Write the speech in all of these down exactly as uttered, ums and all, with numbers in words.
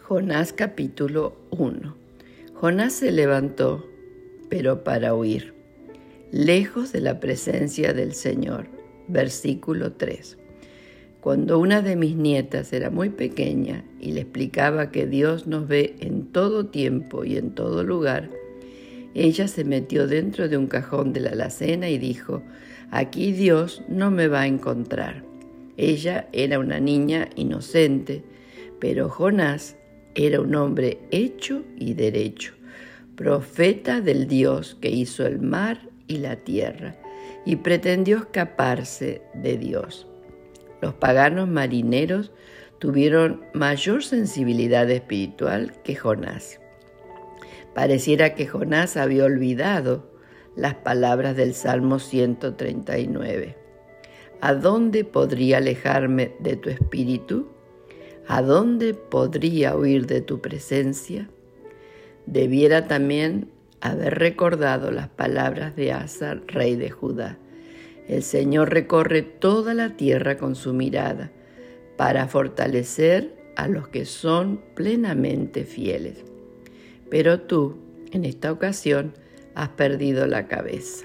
Jonás capítulo uno. Jonás se levantó, pero para huir, lejos de la presencia del Señor. Versículo tres. Cuando una de mis nietas era muy pequeña y le explicaba que Dios nos ve en todo tiempo y en todo lugar, ella se metió dentro de un cajón de la alacena y dijo: «Aquí Dios no me va a encontrar». Ella era una niña inocente, pero Jonás era un hombre hecho y derecho, profeta del Dios que hizo el mar y la tierra, y pretendió escaparse de Dios. Los paganos marineros tuvieron mayor sensibilidad espiritual que Jonás. Pareciera que Jonás había olvidado las palabras del Salmo ciento treinta y nueve. ¿A dónde podría alejarme de tu espíritu? ¿A dónde podría huir de tu presencia? Debiera también haber recordado las palabras de Asa, rey de Judá. El Señor recorre toda la tierra con su mirada para fortalecer a los que son plenamente fieles. Pero tú, en esta ocasión, has perdido la cabeza.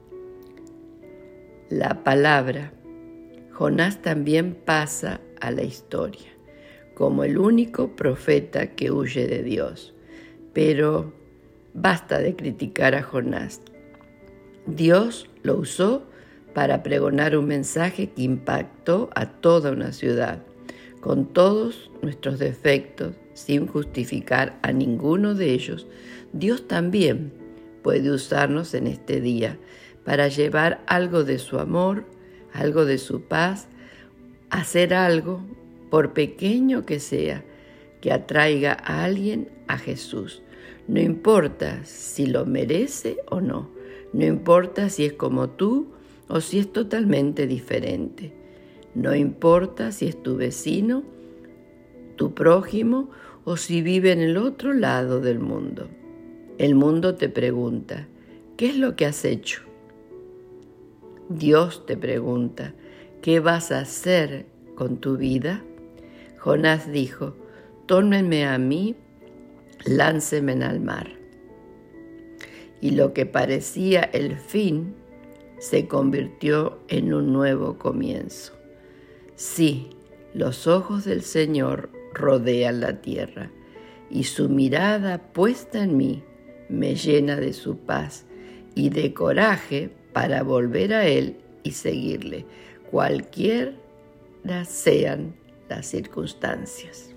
La palabra. Jonás también pasa a la historia como el único profeta que huye de Dios. Pero basta de criticar a Jonás. Dios lo usó para pregonar un mensaje que impactó a toda una ciudad, con todos nuestros defectos, sin justificar a ninguno de ellos. Dios también puede usarnos en este día para llevar algo de su amor, algo de su paz, hacer algo, por pequeño que sea, que atraiga a alguien a Jesús. No importa si lo merece o no, no importa si es como tú o si es totalmente diferente. No importa si es tu vecino, tu prójimo o si vive en el otro lado del mundo. El mundo te pregunta: ¿qué es lo que has hecho? Dios te pregunta: ¿qué vas a hacer con tu vida? Jonás dijo: «Tómenme a mí, lánceme al mar». Y lo que parecía el fin se convirtió en un nuevo comienzo. Sí, los ojos del Señor rodean la tierra, y su mirada puesta en mí me llena de su paz y de coraje para volver a Él y seguirle, cualquiera sean las circunstancias.